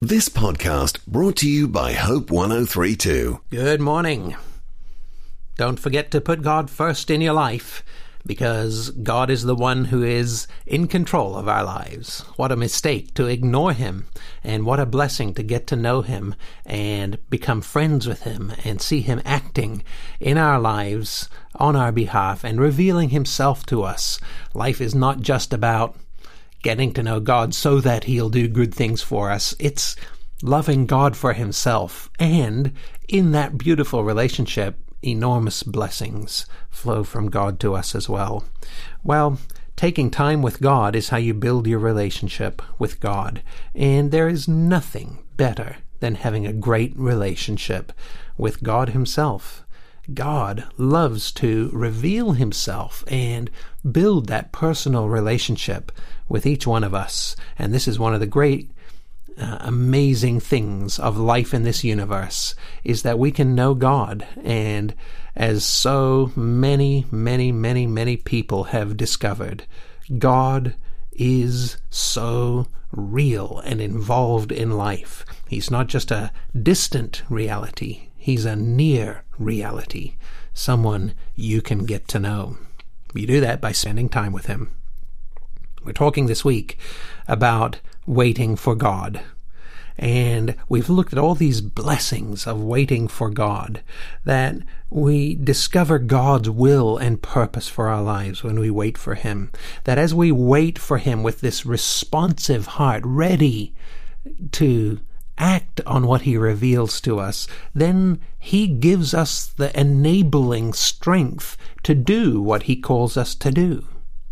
This podcast brought to you by Hope 1032. Good morning. Don't forget to put God first in your life, because God is the one who is in control of our lives. What a mistake to ignore Him, and what a blessing to get to know Him and become friends with Him and see Him acting in our lives on our behalf and revealing Himself to us. Life is not just about getting to know God so that He'll do good things for us. It's loving God for Himself, and in that beautiful relationship, enormous blessings flow from God to us as well. Well, taking time with God is how you build your relationship with God, and there is nothing better than having a great relationship with God Himself. God loves to reveal Himself and build that personal relationship with each one of us. And this is one of the great, amazing things of life in this universe, is that we can know God. And as so many people have discovered, God is so real and involved in life. He's not just a distant reality. He's a near reality, someone you can get to know. You do that by spending time with Him. We're talking this week about waiting for God. And we've looked at all these blessings of waiting for God, that we discover God's will and purpose for our lives when we wait for Him. That as we wait for Him with this responsive heart, ready to act on what He reveals to us, then He gives us the enabling strength to do what He calls us to do.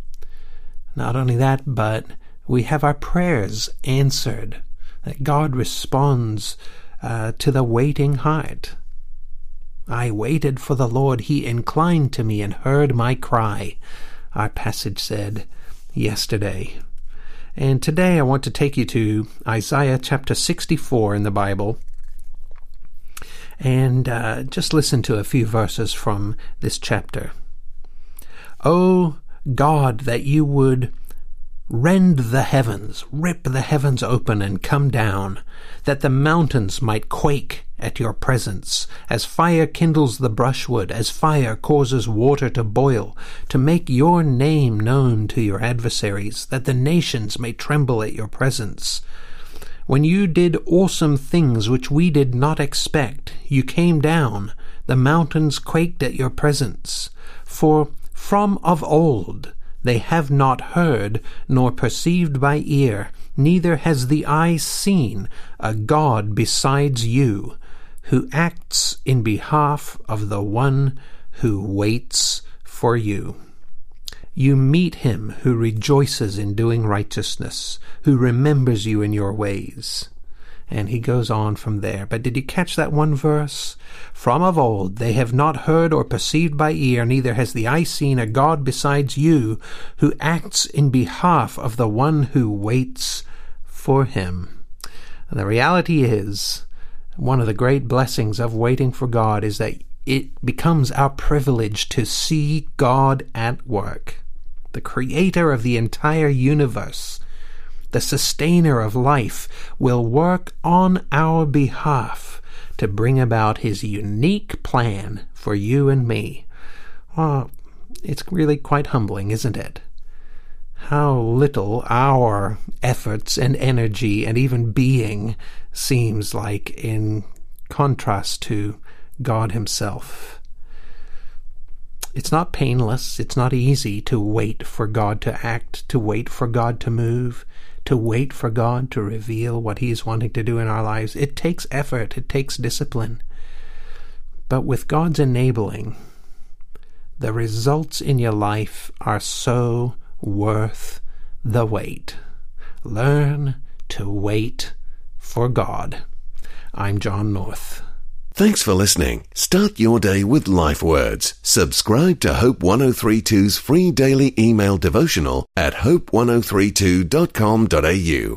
Not only that, but we have our prayers answered, that God responds to the waiting heart. I waited for the Lord, He inclined to me and heard my cry, our passage said yesterday. And today I want to take you to Isaiah chapter 64 in the Bible, and just listen to a few verses from this chapter. O God, that you would rend the heavens, rip the heavens open and come down, that the mountains might quake at your presence, as fire kindles the brushwood, as fire causes water to boil, to make your name known to your adversaries, that the nations may tremble at your presence. When you did awesome things which we did not expect, you came down, the mountains quaked at your presence. For from of old they have not heard, nor perceived by ear, neither has the eye seen a God besides you, who acts in behalf of the one who waits for you. You meet Him who rejoices in doing righteousness, who remembers you in your ways. And he goes on from there. But did you catch that one verse? From of old they have not heard or perceived by ear, neither has the eye seen a God besides you, who acts in behalf of the one who waits for Him. And the reality is, one of the great blessings of waiting for God is that it becomes our privilege to see God at work. The Creator of the entire universe, the Sustainer of life, will work on our behalf to bring about His unique plan for you and me. Oh, it's really quite humbling, isn't it? How little our efforts and energy and even being seems like in contrast to God Himself. It's not painless, it's not easy to wait for God to act, to wait for God to move, to wait for God to reveal what He's wanting to do in our lives. It takes effort, it takes discipline. But with God's enabling, the results in your life are so worth the wait. Learn to wait for God. I'm John North. Thanks for listening. Start your day with Life Words. Subscribe to Hope 1032's free daily email devotional at hope1032.com.au.